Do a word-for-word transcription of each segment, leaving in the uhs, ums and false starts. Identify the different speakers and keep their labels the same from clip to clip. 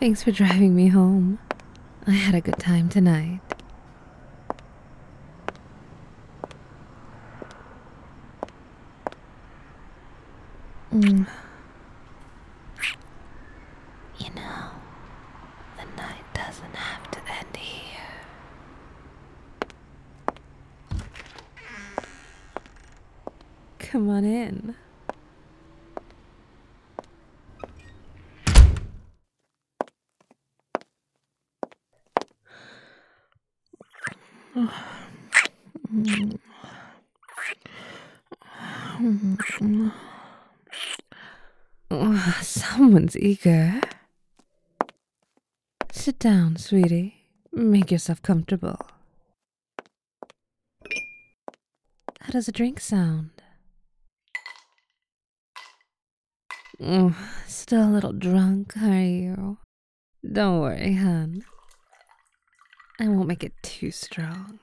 Speaker 1: Thanks for driving me home. I had a good time tonight. Mm. You know, the night doesn't have to end here. Come on in. Oh, someone's eager. Sit down, sweetie. Make yourself comfortable. How does a drink sound? Oh, still a little drunk, are you? Don't worry, hon. I won't make it too strong.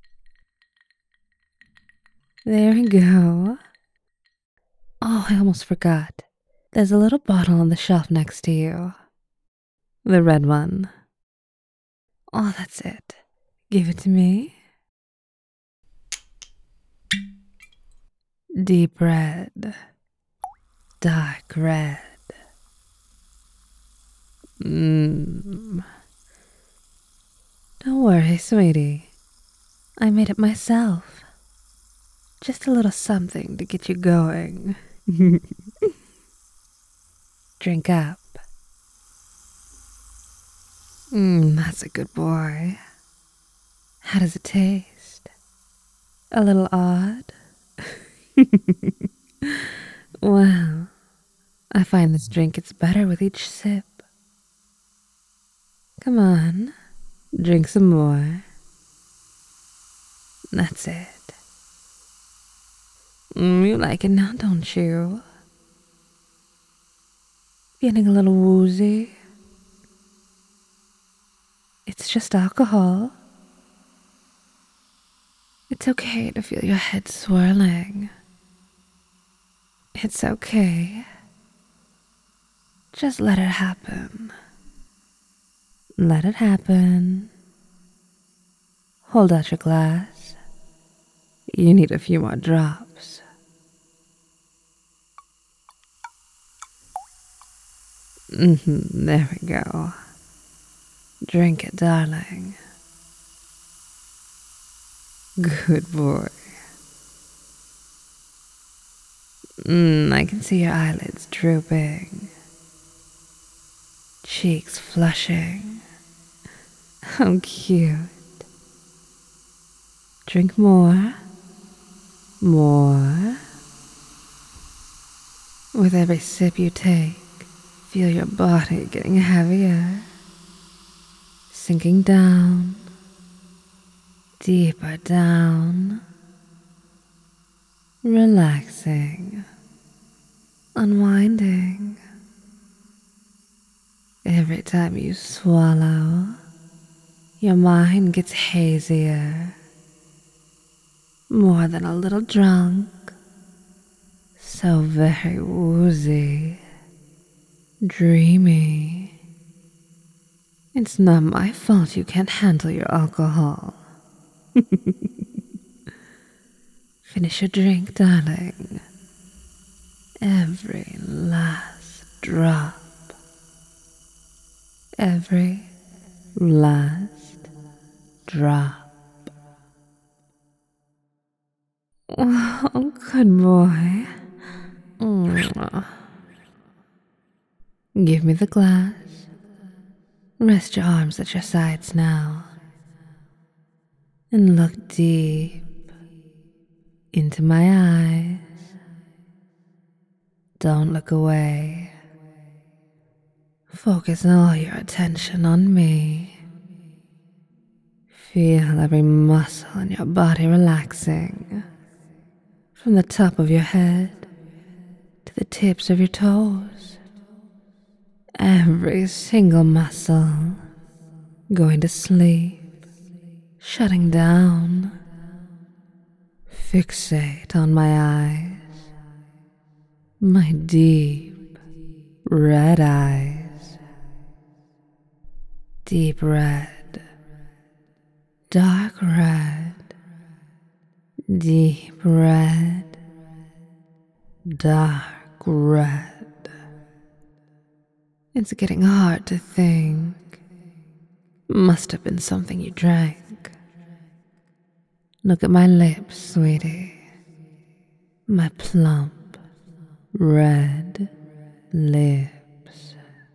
Speaker 1: There we go. Oh, I almost forgot. There's a little bottle on the shelf next to you. The red one. Oh, that's it. Give it to me. Deep red. Dark red. Mmm. Don't worry, sweetie. I made it myself. Just a little something to get you going. Drink up. Mmm, that's a good boy. How does it taste? A little odd? Well, I find this drink gets better with each sip. Come on, drink some more. That's it. Mm, you like it now, don't you? Feeling a little woozy? It's just alcohol. It's okay to feel your head swirling. It's okay. Just let it happen. Let it happen. Hold out your glass. You need a few more drops. Mm-hmm, there we go. Drink it, darling. Good boy. Mm, I can see your eyelids drooping. Cheeks flushing. How cute. Drink more. More. With every sip you take, feel your body getting heavier. Sinking down. Deeper down. Relaxing. Unwinding. Every time you swallow, your mind gets hazier. More than a little drunk. So very woozy. Dreamy. It's not my fault you can't handle your alcohol. Finish your drink, darling. Every last drop. Every last drop. Oh, good boy. Mwah. Give me the glass. Rest your arms at your sides now. And look deep into my eyes. Don't look away. Focus all your attention on me. Feel every muscle in your body relaxing. From the top of your head to the tips of your toes. Every single muscle going to sleep. Shutting down. Fixate on my eyes. My deep red eyes. Deep red, dark red, deep red, dark red. It's getting hard to think. Must have been something you drank. Look at my lips, sweetie. My plump, red lips.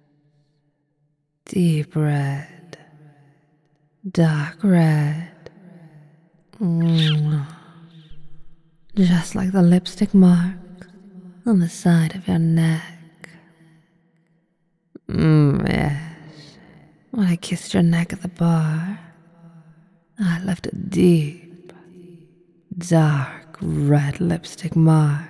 Speaker 1: Deep red, dark red. Mm. Just like the lipstick mark on the side of your neck. Mm, yes. When I kissed your neck at the bar, I left a deep, dark red lipstick mark.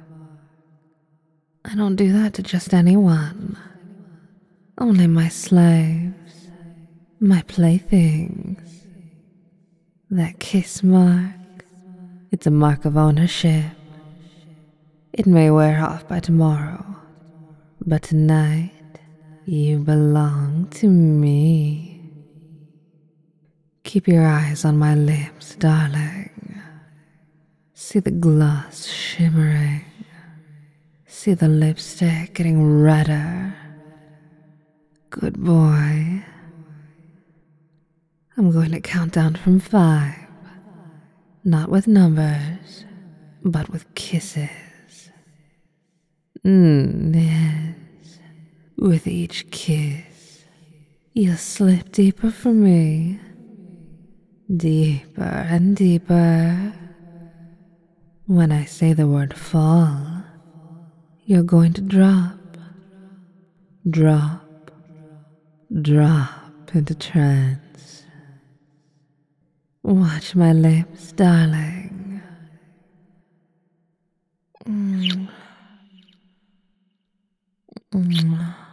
Speaker 1: I don't do that to just anyone. Only my slaves, my playthings. That kiss mark, it's a mark of ownership. It may wear off by tomorrow, but tonight you belong to me. Keep your eyes on my lips, darling. See the gloss shimmering. See the lipstick getting redder. Good boy. I'm going to count down from five. Not with numbers, but with kisses. Mmm, yes. With each kiss, you'll slip deeper for me. Deeper and deeper. When I say the word fall, you're going to drop, drop, drop into trance. Watch my lips, darling. Mm. Mm.